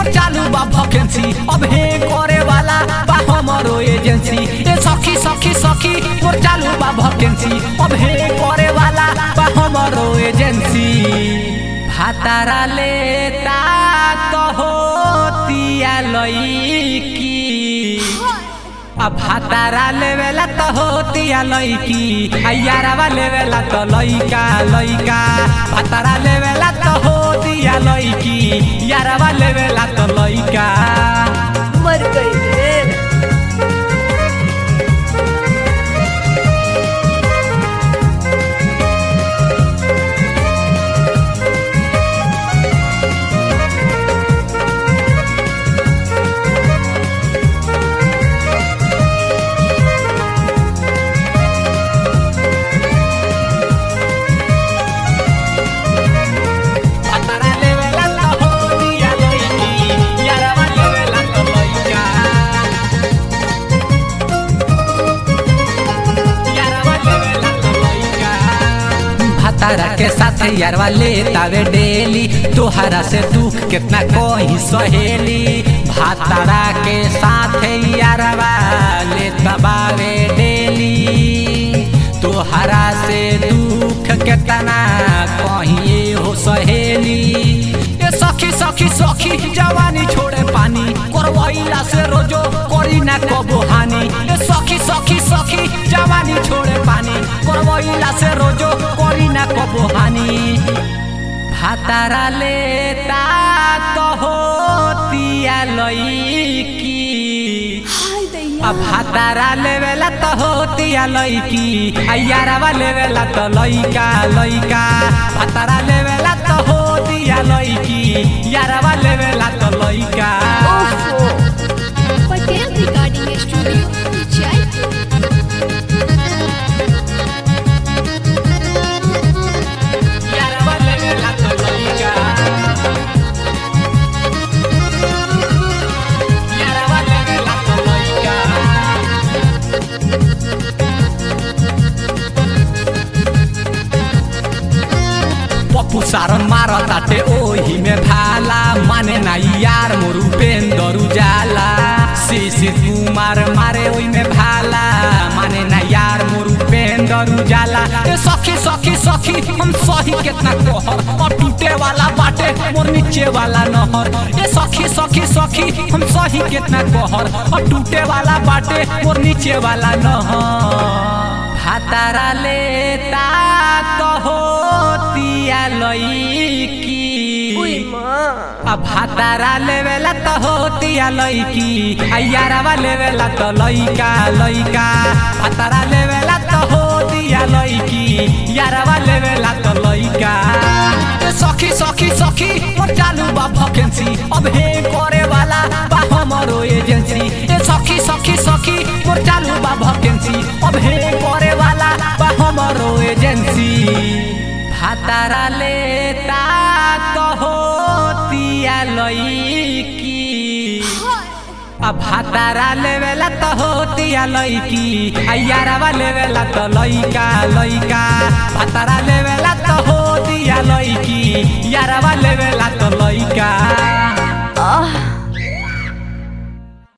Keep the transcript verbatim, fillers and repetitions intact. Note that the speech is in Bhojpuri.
मोर चालू बा वैकेंसी अब हे करे वाला बा हमरो एजेंसी ए सखी सखी सखी मोर चालू बा वैकेंसी अब हे करे वाला बा हमरो एजेंसी भातारा लेता तो होतिया लईकी अब भातारा लेवेला तो होतिया लईकी यारावा लेवेला तो लईका लईका भातारा लेवेला तो होतिया लईकी यारावा लेवेला तो लईका मर गई रे। तारा के साथ यारवा लेतावे डेली तोहरा से दुख कितना कोई सहेली भातारा के साथ यारवा लेतावे डेली तोहरा से दुख कितना कोई हो सहेली ए सखी सखी सखी जवानी छोड़े पानी करवैला से रोजो करी ना कबो हानि ए सखी सखी सखी जवानी छोड़े पानी करवैला से रोजो करी ना कबो हानि भातारा लेता तो होतिया लईकी अब भातारा लेवेला तो होतिया लईकी यारावा लेवेला तो लईका लईका भातारा लेवेला तो होतिया लईकी यारावा लेवेला तो लईका पटेल रिकॉर्डिंग स्टूडियो जयपुर। यारावा लेवेला तो लईका यारावा लेवेला तो लईका पप्पू सारन मारताटे ओही में भाला माने ना यार मोरू पेंदरू जाला शिशिर कुमार मारे ओही में भाला माने ना यार मोरू पेंदरू जाला ए सखी सखी सखी हम सही कितना कहर और टूटे वाला बाटे मोर नीचे वाला नहर ए सखी सखी सखी हम सही कितना कहर और टूटे वाला बाटे मोर नीचे वाला नहर भातारा लेता तो होतिया लईकी अब भातारा लेवेला तो होतिया लईकी यारावा लेवेला तो लईका लईका भातारा लेवेला तो होतिया लईकी यारावा लेवेला तो लईका सखी सखी सखी मोर चालू बा वैकेंसी अब हे करे वाला बा हमरो एजेंसी ए सखी सखी सखी मोर चालू बा वैकेंसी अब हे करे वाला बा हमरो एजेंसी भातारा लेता तो होतिया लईकी अब भातारा लेवेला तो होतिया लईकी यारावा लेवेला तो लईका लईका भातारा लेवेला तो होतिया लईकी यारावा लेवेला तो लईका।